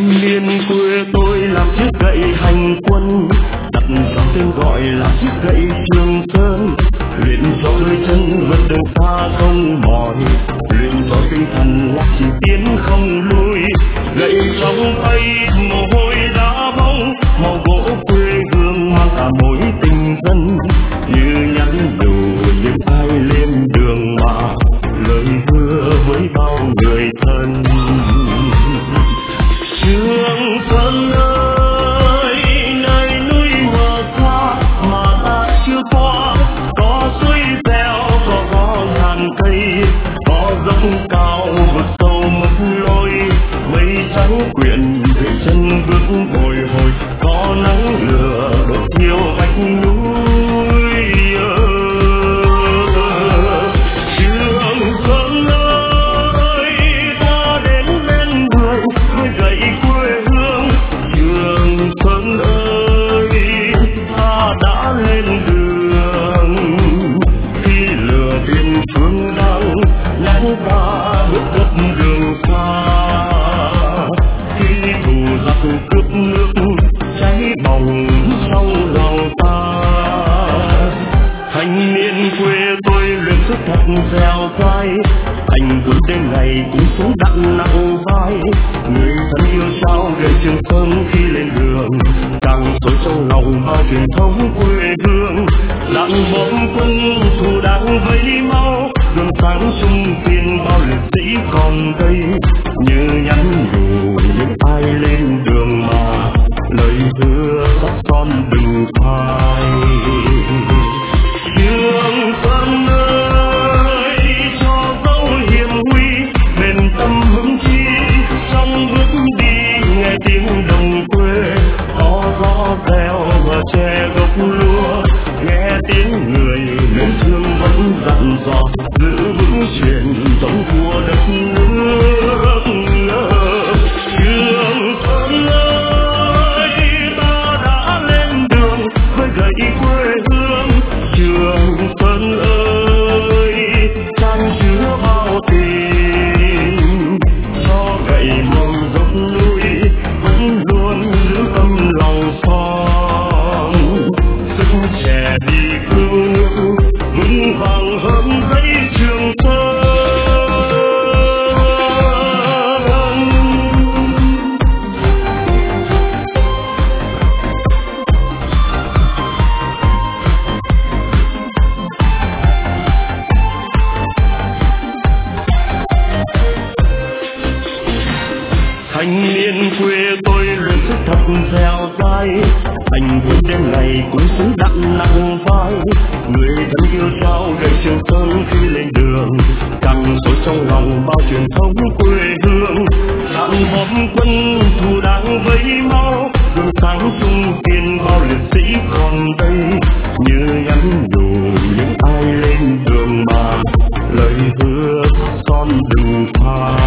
niên quê tôi làm chiếc gậy hành quân, đặt cho tên gọi là chiếc gậy Trường Sơn. Luyện cho đôi chân vượt đường xa không mỏi, luyện cho tinh thần là chỉ tiến không lui. Gậy trong tay mồ hôi đá bóng, màu gỗ quê hương mang cả mối tình thân. Như nhắn nhủ những ai lên đường mà lời hứa với bao người thân. Trường Sơn ơi, nơi núi mờ xa mà ta chưa qua, có suối reo, có gió ngàn cây, có dốc cao vực sâu mất lối. Mây trắng quyện về chân bước bồi hồi, có nắng lửa đốt thiêu vách núi. Trường Sơn ơi, ta đến bên đường với gậy quê hương. Trường Sơn ơi, ta đã lên đường khi lửa tiền phương đang nắng ta bước đất đường xa. Khi thù giặc cướp nước cháy bỏng trong lòng ta, thanh niên quê tôi luyện sức thật dẻo dai. Anh vượt đến ngày cũng xuống đặng nặng vai, người thân yêu trao gậy Trường Sơn khi lên đường, càng sôi trong lòng bao truyền thống quê hương. Đạn bom quân thù đang vây máu, gương sáng trung kiên bao liệt sĩ còn đây. Như nhắn nhủ những ai lên đường mà lời hứa sắt son đừng phai. Trường Sơn ơi, cho dấu hiểm huy bền tâm vững chí, trong bước đi nghe tiếng đồng quê, có gió reo và che gốc lúa, nghe tiếng người nên thương vẫn dặn dò, giữ vững truyền thống của đất nước. Trường Sơn ơi, ta đã lên đường với gậy quê hương. Trường Sơn ơi, chan chứa bao tình, cho gậy mong dốc núi vẫn luôn giữ tâm lòng son. Sức trẻ đi cứu nước vững vàng hơn dãy Trường Sơn. Thanh niên quê tôi luyện sức thật dẻo dai, anh vượt đêm ngày cũng xứng đặng nặng vai. Người thân yêu trao gậy Trường Sơn khi lên đường, càng sôi trong lòng bao truyền thống quê hương. Đạn bom quân thù đang vây máu, gương sáng trung kiên bao liệt sĩ còn đây. Như nhắn nhủ những ai lên đường mà lời hứa son đừng phai.